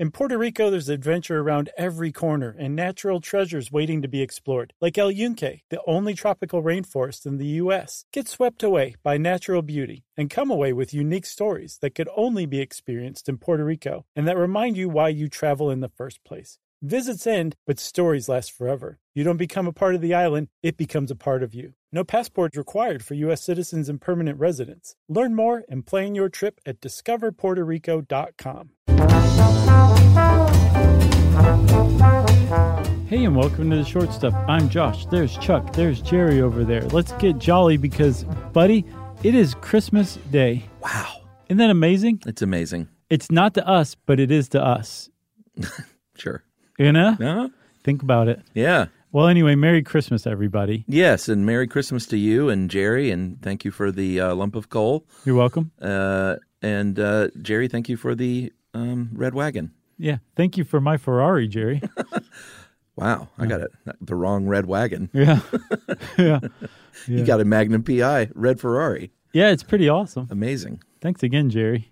In Puerto Rico, there's adventure around every corner and natural treasures waiting to be explored, like El Yunque, the only tropical rainforest in the U.S. Get swept away by natural beauty and come away with unique stories that could only be experienced in Puerto Rico and that remind you why you travel in the first place. Visits end, but stories last forever. You don't become a part of the island, it becomes a part of you. No passport required for U.S. citizens and permanent residents. Learn more and plan your trip at discoverpuertorico.com. Hey, and welcome to The Short Stuff. I'm Josh. There's Chuck. There's Jerry over there. Let's get jolly because, buddy, it is Christmas Day. Wow. Isn't that amazing? It's amazing. It's not to us, but it is to us. Sure. You know? Uh-huh. Think about it. Yeah. Well, anyway, Merry Christmas, everybody. Yes, and Merry Christmas to you and Jerry, and thank you for the lump of coal. You're welcome. And Jerry, thank you for the red wagon. Yeah. Thank you for my Ferrari, Jerry. Wow. I got the wrong red wagon. Yeah. Yeah. You got a Magnum PI red Ferrari. Yeah, it's pretty awesome. Amazing. Thanks again, Jerry.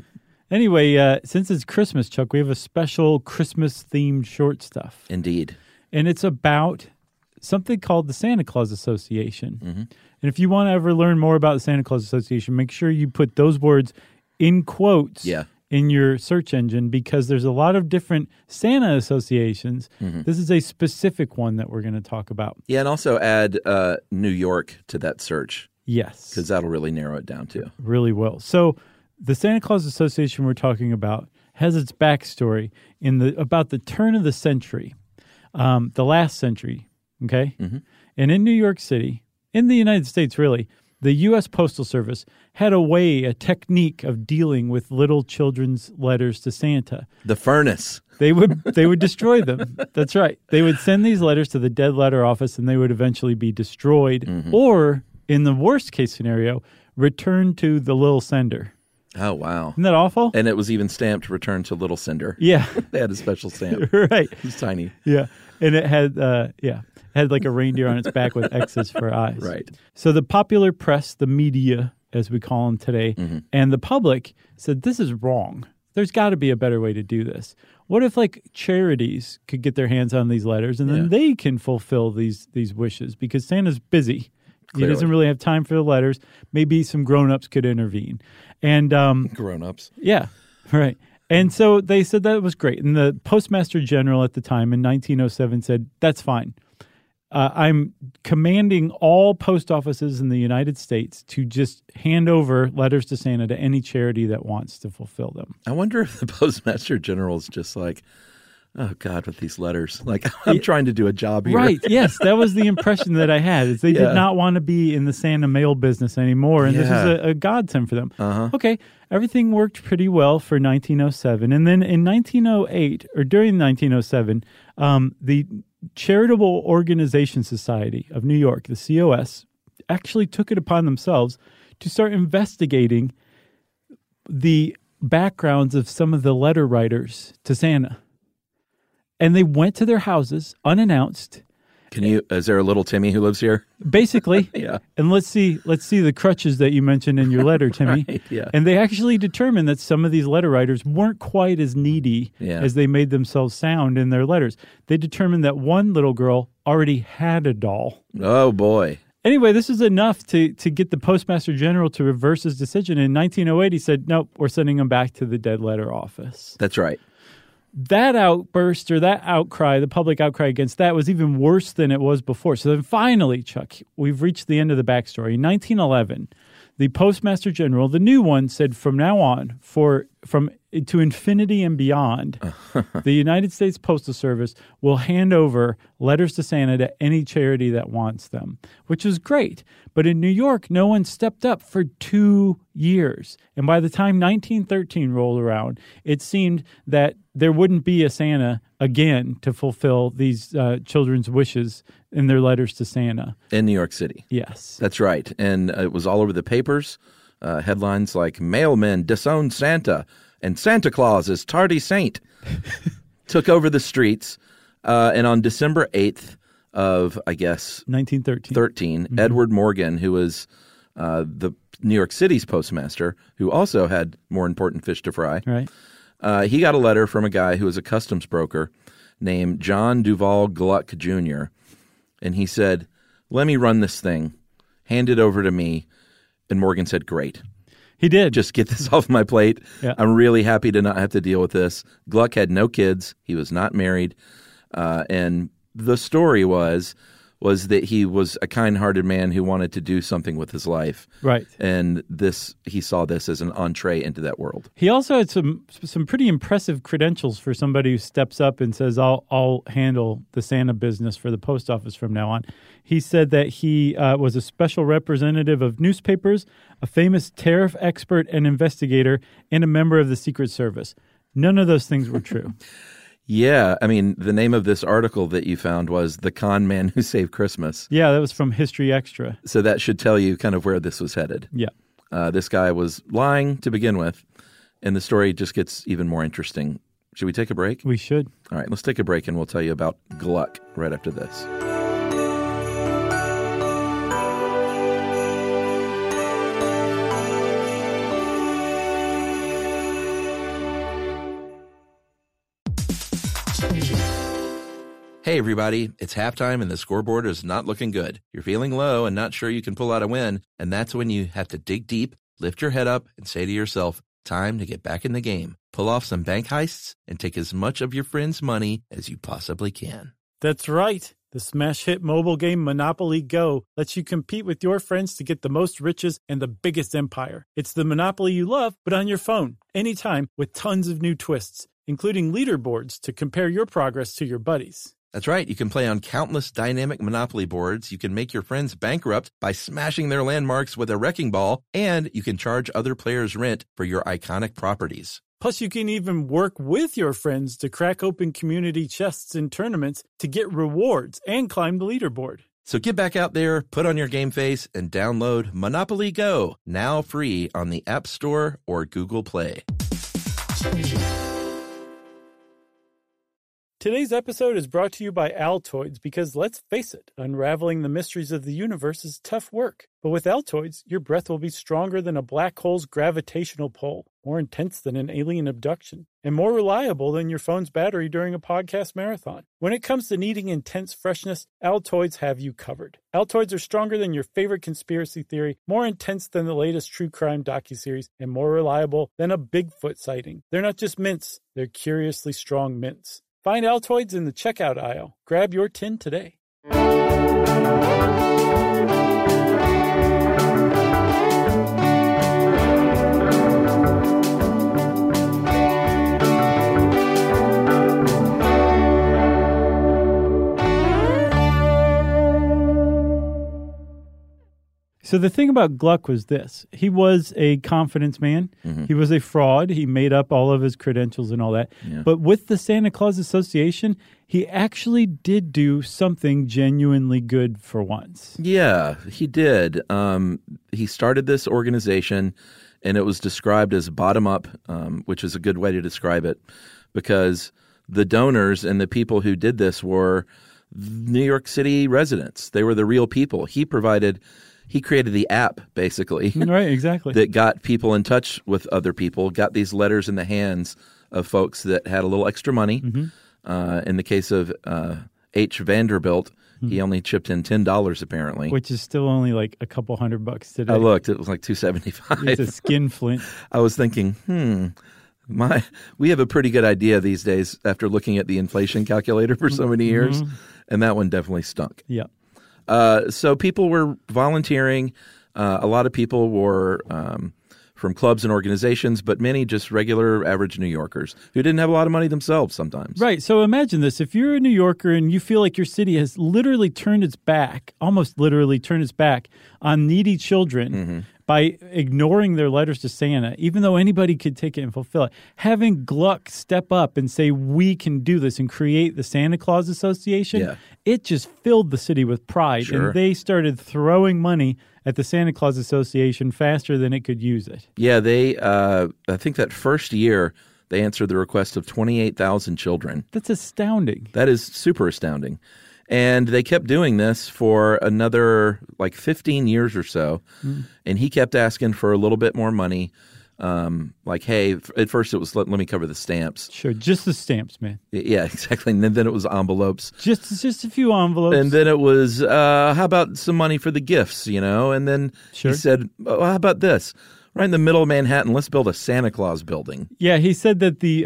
Anyway, since it's Christmas, Chuck, we have a special Christmas-themed short stuff. Indeed. And it's about something called the Santa Claus Association. Mm-hmm. And if you want to ever learn more about the Santa Claus Association, make sure you put those words in quotes in your search engine because there's a lot of different Santa associations. Mm-hmm. This is a specific one that we're going to talk about. Yeah, and also add New York to that search. Yes. Because that'll really narrow it down, too. Really will. So the Santa Claus Association we're talking about has its backstory in about the turn of the century, the last century, okay? Mm-hmm. And in New York City, in the United States really, the U.S. Postal Service had a technique of dealing with little children's letters to Santa. The furnace. They would destroy them. That's right. They would send these letters to the dead letter office and they would eventually be destroyed or, in the worst case scenario, returned to the little sender. Oh, wow. Isn't that awful? And it was even stamped return to Little Cinder. Yeah. They had a special stamp. Right. It was tiny. Yeah. And it had like a reindeer on its back with X's for eyes. Right. So the popular press, the media, as we call them today, and the public said, this is wrong. There's got to be a better way to do this. What if like charities could get their hands on these letters and then they can fulfill these wishes because Santa's busy. Clearly. He doesn't really have time for the letters. Maybe some grown-ups could intervene. And grown-ups. Yeah, right. And so they said that was great. And the Postmaster General at the time in 1907 said, that's fine. I'm commanding all post offices in the United States to just hand over letters to Santa to any charity that wants to fulfill them. I wonder if the Postmaster General is just like, oh, God, with these letters. Like, I'm trying to do a job here. Right, yes. That was the impression that I had. Is they did not want to be in the Santa mail business anymore, and this was a godsend for them. Uh-huh. Okay, everything worked pretty well for 1907. And then in 1908, or during 1907, the Charitable Organization Society of New York, the COS, actually took it upon themselves to start investigating the backgrounds of some of the letter writers to Santa. And they went to their houses unannounced. Is there a little Timmy who lives here? Basically. Yeah. And let's see the crutches that you mentioned in your letter, Timmy. Right, yeah. And they actually determined that some of these letter writers weren't quite as needy as they made themselves sound in their letters. They determined that one little girl already had a doll. Oh, boy. Anyway, this is enough to get the Postmaster General to reverse his decision. In 1908, he said, nope, we're sending them back to the dead letter office. That's right. That outburst or that outcry, the public outcry against that was even worse than it was before. So then finally, Chuck, we've reached the end of the backstory. In 1911, the Postmaster General, the new one, said from now on, from to infinity and beyond, the United States Postal Service will hand over letters to Santa to any charity that wants them, which is great. But in New York, no one stepped up for 2 years. And by the time 1913 rolled around, it seemed that there wouldn't be a Santa again to fulfill these children's wishes in their letters to Santa. In New York City. Yes. That's right. And it was all over the papers. Headlines like, Mailmen Disown Santa and Santa Claus is Tardy Saint took over the streets. And on December 8th of, I guess, 1913, Edward Morgan, who was the New York City's postmaster, who also had more important fish to fry, right, He got a letter from a guy who was a customs broker named John Duval Gluck Jr., and he said, let me run this thing. Hand it over to me. And Morgan said, great. He did. Just get this off my plate. Yeah. I'm really happy to not have to deal with this. Gluck had no kids. He was not married. And the story was that he was a kind-hearted man who wanted to do something with his life. Right. And he saw this as an entree into that world. He also had some pretty impressive credentials for somebody who steps up and says, I'll handle the Santa business for the post office from now on. He said that he was a special representative of newspapers, a famous tariff expert and investigator, and a member of the Secret Service. None of those things were true. Yeah, I mean, the name of this article that you found was The Con Man Who Saved Christmas. Yeah, that was from History Extra. So that should tell you kind of where this was headed. Yeah. This guy was lying to begin with, and the story just gets even more interesting. Should we take a break? We should. All right, let's take a break, and we'll tell you about Gluck right after this. Hey, everybody, it's halftime and the scoreboard is not looking good. You're feeling low and not sure you can pull out a win, and that's when you have to dig deep, lift your head up, and say to yourself, time to get back in the game. Pull off some bank heists and take as much of your friends' money as you possibly can. That's right. The smash hit mobile game Monopoly Go lets you compete with your friends to get the most riches and the biggest empire. It's the Monopoly you love, but on your phone, anytime, with tons of new twists, including leaderboards to compare your progress to your buddies. That's right. You can play on countless dynamic Monopoly boards. You can make your friends bankrupt by smashing their landmarks with a wrecking ball, and you can charge other players rent for your iconic properties. Plus, you can even work with your friends to crack open community chests in tournaments to get rewards and climb the leaderboard. So get back out there, put on your game face, and download Monopoly Go, now free on the App Store or Google Play. Today's episode is brought to you by Altoids because, let's face it, unraveling the mysteries of the universe is tough work. But with Altoids, your breath will be stronger than a black hole's gravitational pull, more intense than an alien abduction, and more reliable than your phone's battery during a podcast marathon. When it comes to needing intense freshness, Altoids have you covered. Altoids are stronger than your favorite conspiracy theory, more intense than the latest true crime docuseries, and more reliable than a Bigfoot sighting. They're not just mints, they're curiously strong mints. Find Altoids in the checkout aisle. Grab your tin today. So the thing about Gluck was this. He was a confidence man. Mm-hmm. He was a fraud. He made up all of his credentials and all that. Yeah. But with the Santa Claus Association, he actually did do something genuinely good for once. Yeah, he did. He started this organization, and it was described as bottom-up, which is a good way to describe it, because the donors and the people who did this were New York City residents. They were the real people. He created the app, basically. Right, exactly. That got people in touch with other people, got these letters in the hands of folks that had a little extra money. Mm-hmm. In the case of H. Vanderbilt, he only chipped in $10, apparently. Which is still only like a couple $100 today. I looked. It was like $275. It's a skinflint. I was thinking, we have a pretty good idea these days after looking at the inflation calculator for so many years, and that one definitely stunk. Yeah. So people were volunteering. A lot of people were from clubs and organizations, but many just regular, average New Yorkers who didn't have a lot of money themselves sometimes. Right. So imagine this. If you're a New Yorker and you feel like your city has literally turned its back, almost literally turned its back on needy children by ignoring their letters to Santa, even though anybody could take it and fulfill it, having Gluck step up and say, we can do this and create the Santa Claus Association, it just filled the city with pride. Sure. And they started throwing money at the Santa Claus Association faster than it could use it. Yeah, they. I think that first year they answered the request of 28,000 children. That's astounding. That is super astounding. And they kept doing this for another 15 years or so. And he kept asking for a little bit more money. Like, hey, at first it was let me cover the stamps. Sure, just the stamps, man. Yeah, exactly. And then it was envelopes. Just a few envelopes. And then it was, how about some money for the gifts, And then Sure. he said, oh, how about this? Right in the middle of Manhattan, let's build a Santa Claus building. Yeah, he said that the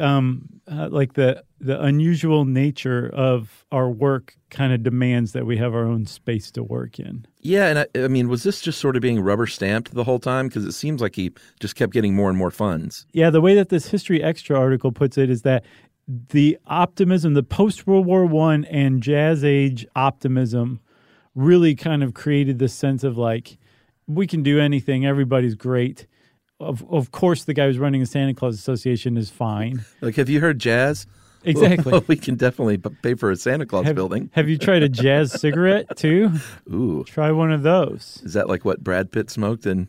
unusual nature of our work kind of demands that we have our own space to work in. Yeah, and I mean, was this just sort of being rubber stamped the whole time? Because it seems like he just kept getting more and more funds. Yeah, the way that this History Extra article puts it is that the optimism, the post-World War I and Jazz Age optimism really kind of created this sense of like, we can do anything, everybody's great. Of course, the guy who's running the Santa Claus Association is fine. Like, have you heard jazz? Exactly. Well, we can definitely pay for a Santa Claus building. Have you tried a jazz cigarette, too? Ooh. Try one of those. Is that like what Brad Pitt smoked in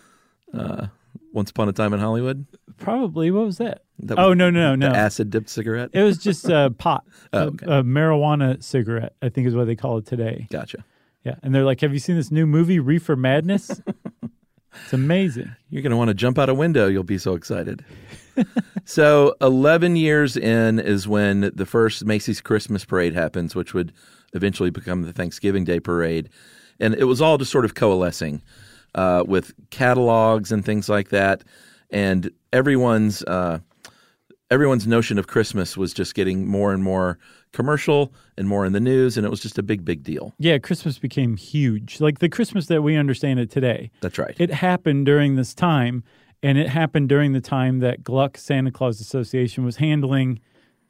Once Upon a Time in Hollywood? Probably. What was that? No. The acid-dipped cigarette? It was just pot. Okay. A marijuana cigarette, I think is what they call it today. Gotcha. Yeah. And they're like, have you seen this new movie, Reefer Madness? It's amazing. You're going to want to jump out a window. You'll be so excited. So 11 years in is when the first Macy's Christmas Parade happens, which would eventually become the Thanksgiving Day Parade. And it was all just sort of coalescing with catalogs and things like that. And everyone's notion of Christmas was just getting more and more commercial and more in the news, and it was just a big, big deal. Yeah, Christmas became huge. Like the Christmas that we understand it today. That's right. It happened during this time, and it happened during the time that Gluck Santa Claus Association was handling,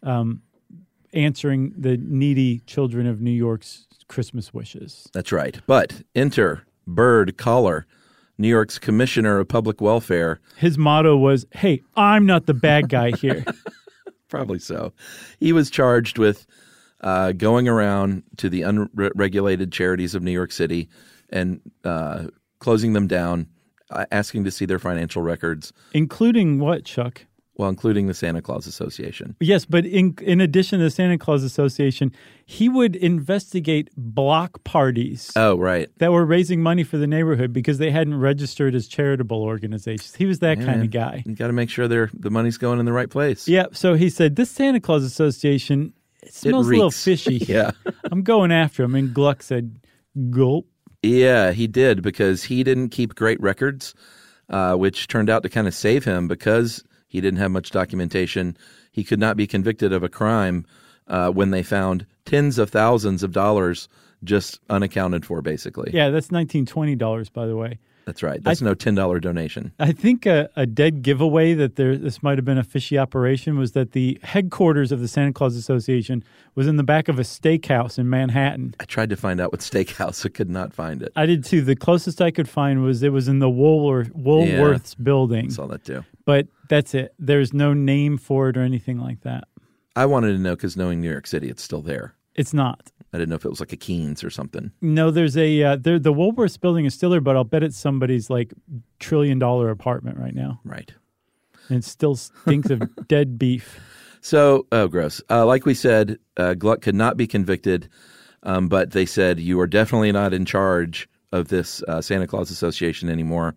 answering the needy children of New York's Christmas wishes. That's right. But enter Byrd Collar, New York's Commissioner of Public Welfare. His motto was, hey, I'm not the bad guy here. Probably so. He was charged with going around to the unregulated charities of New York City and closing them down, asking to see their financial records. Including what, Chuck? Well, including the Santa Claus Association. Yes, but in addition to the Santa Claus Association, he would investigate block parties. Oh, right. That were raising money for the neighborhood because they hadn't registered as charitable organizations. He was that kind of guy. You got to make sure the money's going in the right place. Yeah, so he said, this Santa Claus Association, it smells a little fishy. Yeah. I'm going after him. And Gluck said, gulp. Yeah, he did, because he didn't keep great records, which turned out to kind of save him because he didn't have much documentation. He could not be convicted of a crime when they found tens of thousands of dollars just unaccounted for, basically. Yeah, that's $1920, by the way. That's right. That's no $10 donation. I think a dead giveaway that this might have been a fishy operation was that the headquarters of the Santa Claus Association was in the back of a steakhouse in Manhattan. I tried to find out what steakhouse. I could not find it. I did too. The closest I could find was it was in the Woolworth's building. I saw that too. But that's it. There's no name for it or anything like that. I wanted to know because knowing New York City, it's still there. It's not. I didn't know if it was like a Keen's or something. No, there's the Woolworth's building is still there, but I'll bet it's somebody's like $1 trillion apartment right now. Right. And it still stinks of dead beef. So, gross. Like we said, Gluck could not be convicted, but they said, you are definitely not in charge of this Santa Claus Association anymore.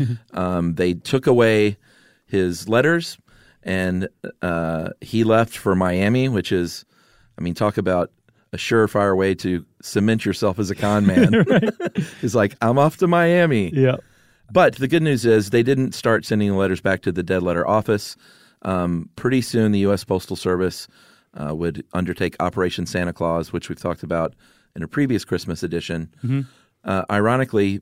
They took away his letters, and he left for Miami, which is, I mean, talk about a surefire way to cement yourself as a con man. Right. He's like, I'm off to Miami. Yeah. But the good news is they didn't start sending the letters back to the dead letter office. Pretty soon, the U.S. Postal Service would undertake Operation Santa Claus, which we've talked about in a previous Christmas edition. Mm-hmm. Ironically,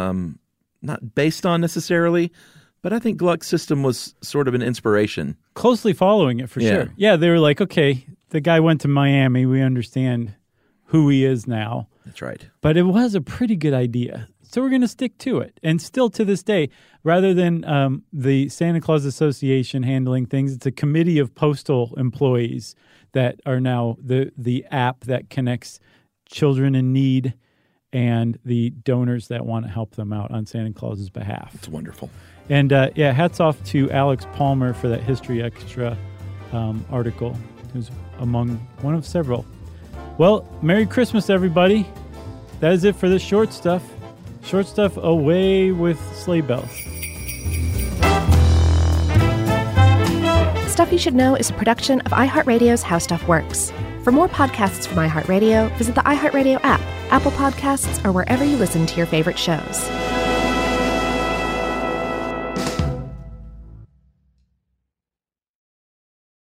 not based on necessarily, but I think Gluck's system was sort of an inspiration. Closely following it, for sure. Yeah, they were like, okay, the guy went to Miami. We understand who he is now. That's right. But it was a pretty good idea. So we're going to stick to it. And still to this day, rather than the Santa Claus Association handling things, it's a committee of postal employees that are now the app that connects children in need and the donors that want to help them out on Santa Claus's behalf. It's wonderful. And hats off to Alex Palmer for that History Extra article. It was among one of several. Well, Merry Christmas, everybody. That is it for this short stuff. Short stuff away with sleigh bells. Stuff You Should Know is a production of iHeartRadio's How Stuff Works. For more podcasts from iHeartRadio, visit the iHeartRadio app, Apple Podcasts, or wherever you listen to your favorite shows.